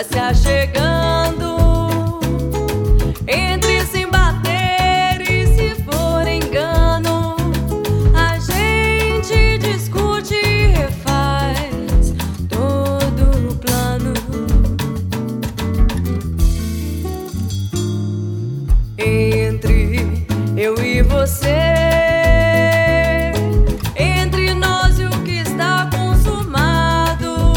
vai se achegando. Entre sem bater e se for engano, a gente discute e refaz todo o plano. Entre eu e você, entre nós e o que está consumado,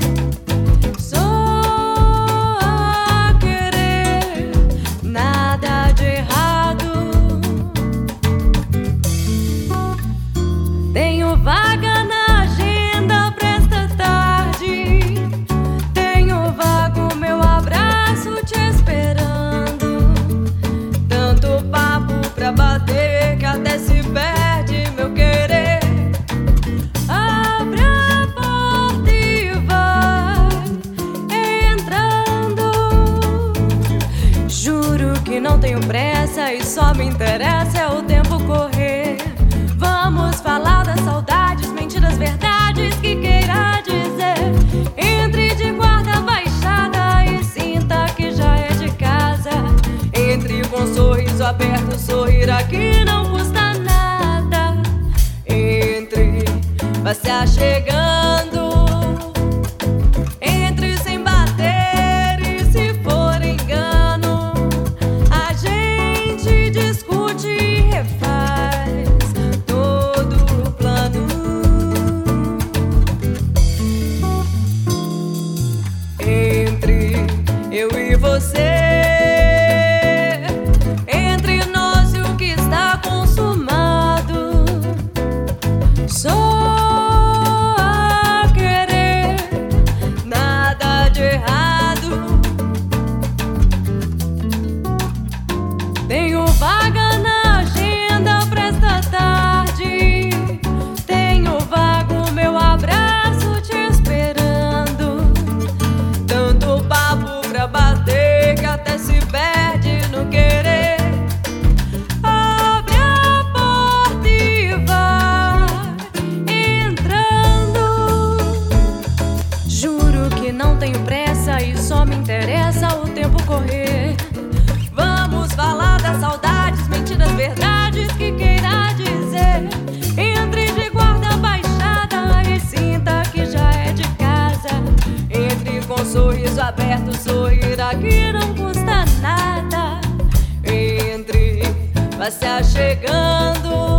só a querer, nada de errado. Tenho vaga na agenda pra esta tarde, tenho vago meu abraço te esperando. Tanto papo pra bater que até se perde meu querer. Abre a porta e vai entrando. Juro que não tenho pressa e só me interessa é o tempo correr. Vamos falar das saudades, mentiras, verdades que queira dizer. Entre de guarda baixada e sinta que já é de casa. Entre com um sorriso aberto, sorrir aqui não custa nada. Entre, vai se achegando. Entre sem bater e se for engano, a gente discute e refaz todo o plano. Entre eu e você, entre nós e o que está consumado, só a querer, nada de errado. Tenho vaga na agenda pra esta tarde, tenho vago meu abraço te esperando. Tanto papo pra bater que até se perde no querer. Abre a porta e vai entrando. Juro que não tenho pressa e só me interessa o tempo correr. Vamos falar das saudades, mentiras, verdades que queira dizer. Entre de guarda baixada e sinta que já é de casa. Entre com um sorriso aberto, sorrir aqui não custa nada. Entre, vai se achegando.